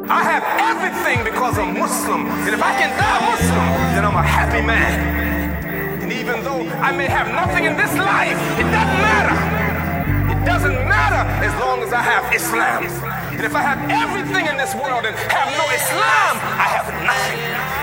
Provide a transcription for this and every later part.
I have everything because I'm Muslim. And if I can die Muslim, then I'm a happy man. And even though I may have nothing in this life, it doesn't matter. It doesn't matter as long as I have Islam. And if I have everything in this world and have no Islam, I have nothing.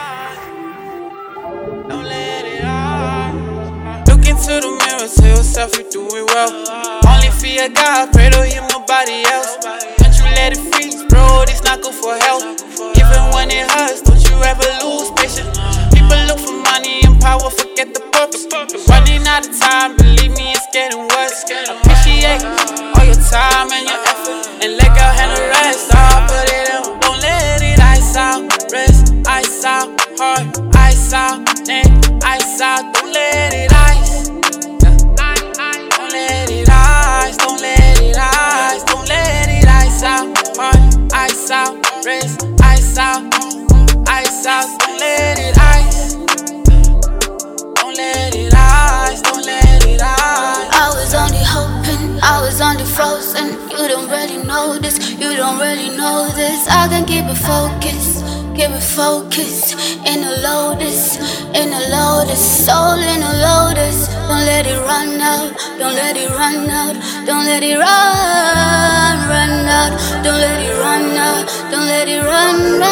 Don't let it out. Look into the mirror, tell yourself you're doing well. Only fear God, pray to him, nobody else. Don't you let it freeze, bro, this not good for health. Even when it hurts, don't you ever lose patience. People look for money and power, forget the purpose. Running out of time, believe me, it's getting worse. Appreciate all your time and your effort, and let God handle the rest. I'll put it in, don't let it ice out. Rest, ice out, heart, ice out, neck, ice out. Don't let it ice. Don't let it ice, don't let it ice, don't let it ice out. Heart, ice out, rest, ice out, ice out. Don't let it ice. Don't let it ice, don't let it ice. I was only hoping, I was only frozen. You don't really know this, you don't really know this. I can keep it focused, keep it focused. In a lotus, soul in a lotus. Don't let it run out, don't let it run out, don't let it run out, don't let it run out, don't let it run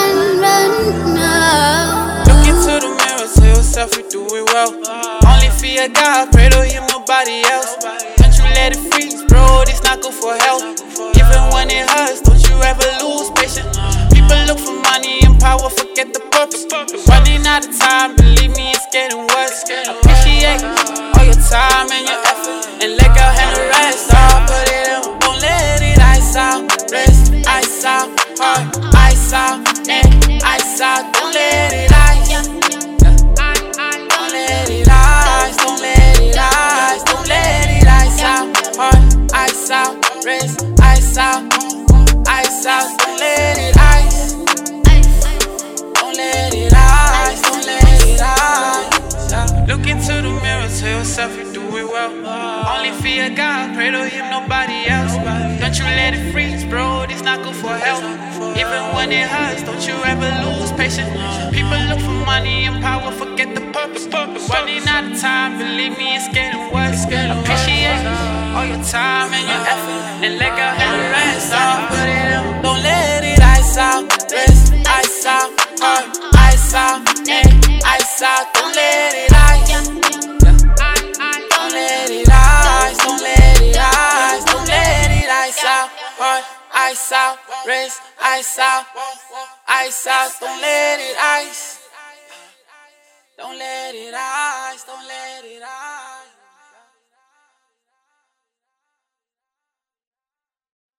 out. Look into the mirror, tell yourself you're doing well. Only fear God, pray to him, nobody else. Don't you let it freeze, bro, this not good for health. Even when it hurts, don't you ever lose patience. People look for money and power, forget the purpose. Running out of time, believe me, it's getting worse. Appreciate all your time and your effort, and let God handle the rest. I'll put it in, don't let it ice out. Rest, ice out, heart, ice out, neck, ice out. Don't let it ice. Don't let it ice, don't let it ice, don't let it ice out. Heart, ice out, rest, ice out, ice out. Don't let it ice. Don't let it ice, don't let it ice. Look into the mirror, tell yourself you're doing well. Only fear God, pray to him, nobody else. Don't you let it freeze, bro, this not good for health. Even when it hurts, don't you ever lose patience. People look for money and power, forget the purpose. Running out of time, believe me, it's getting worse. Appreciate all your time and your effort, and let God handle the rest. I'll put it in, don't let it ice out. Rest, ice out, heart, ice out, neck, ice out. Don't let it ice. Don't let it ice, don't let it ice, don't let it ice out. Heart, ice out, rest, ice out, ice out. Don't let it ice. Don't let it ice, don't let it ice.